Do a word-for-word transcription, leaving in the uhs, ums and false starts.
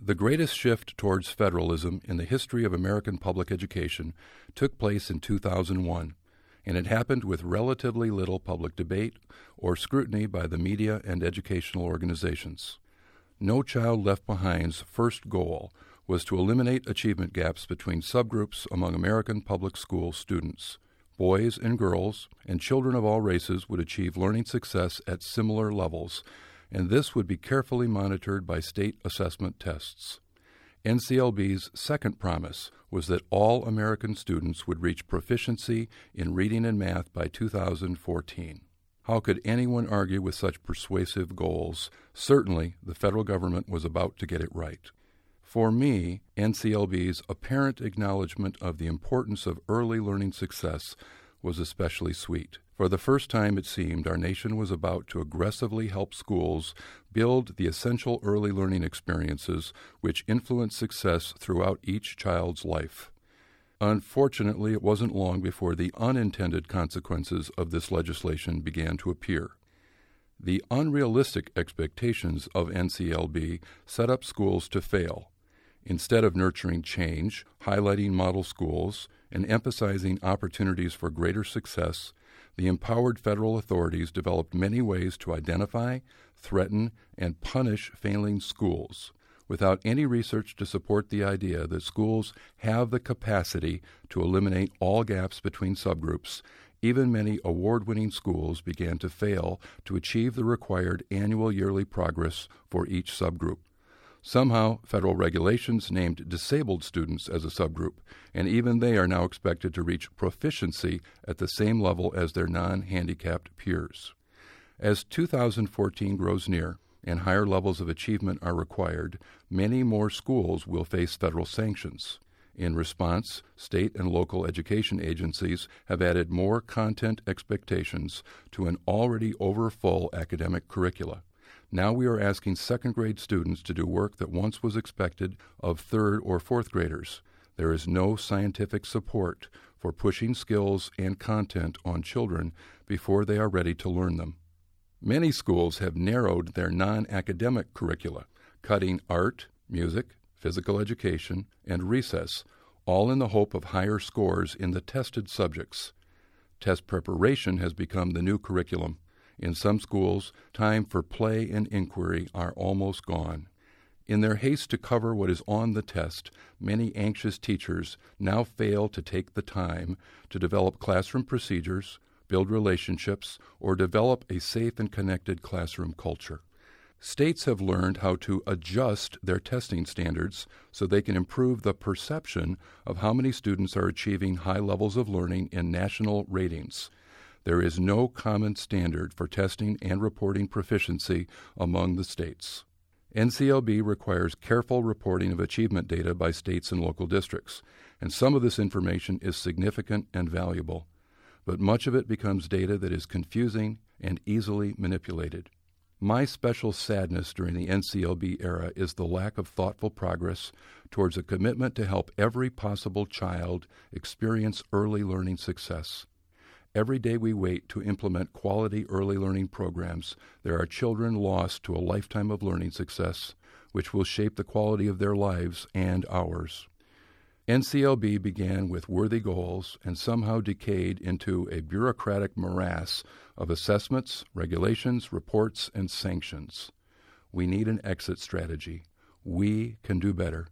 The greatest shift towards federalism in the history of American public education took place in two thousand one, and it happened with relatively little public debate or scrutiny by the media and educational organizations. No Child Left Behind's first goal was to eliminate achievement gaps between subgroups among American public school students. Boys and girls and children of all races would achieve learning success at similar levels, and this would be carefully monitored by state assessment tests. N C L B's second promise was that all American students would reach proficiency in reading and math by two thousand fourteen. How could anyone argue with such persuasive goals? Certainly, the federal government was about to get it right. For me, N C L B's apparent acknowledgement of the importance of early learning success was especially sweet. For the first time, it seemed, our nation was about to aggressively help schools build the essential early learning experiences which influence success throughout each child's life. Unfortunately, it wasn't long before the unintended consequences of this legislation began to appear. The unrealistic expectations of N C L B set up schools to fail. Instead of nurturing change, highlighting model schools, and emphasizing opportunities for greater success, the empowered federal authorities developed many ways to identify, threaten, and punish failing schools, without any research to support the idea that schools have the capacity to eliminate all gaps between subgroups. Even many award-winning schools began to fail to achieve the required annual yearly progress for each subgroup. Somehow, federal regulations named disabled students as a subgroup, and even they are now expected to reach proficiency at the same level as their non-handicapped peers. As two thousand fourteen grows near and higher levels of achievement are required, many more schools will face federal sanctions. In response, state and local education agencies have added more content expectations to an already overfull academic curricula. Now we are asking second-grade students to do work that once was expected of third or fourth graders. There is no scientific support for pushing skills and content on children before they are ready to learn them. Many schools have narrowed their non-academic curricula, cutting art, music, physical education, and recess, all in the hope of higher scores in the tested subjects. Test preparation has become the new curriculum. In some schools, time for play and inquiry are almost gone. In their haste to cover what is on the test, many anxious teachers now fail to take the time to develop classroom procedures, build relationships, or develop a safe and connected classroom culture. States have learned how to adjust their testing standards so they can improve the perception of how many students are achieving high levels of learning in national ratings. There is no common standard for testing and reporting proficiency among the states. N C L B requires careful reporting of achievement data by states and local districts, and some of this information is significant and valuable, but much of it becomes data that is confusing and easily manipulated. My special sadness during the N C L B era is the lack of thoughtful progress towards a commitment to help every possible child experience early learning success. Every day we wait to implement quality early learning programs, there are children lost to a lifetime of learning success, which will shape the quality of their lives and ours. N C L B began with worthy goals and somehow decayed into a bureaucratic morass of assessments, regulations, reports, and sanctions. We need an exit strategy. We can do better.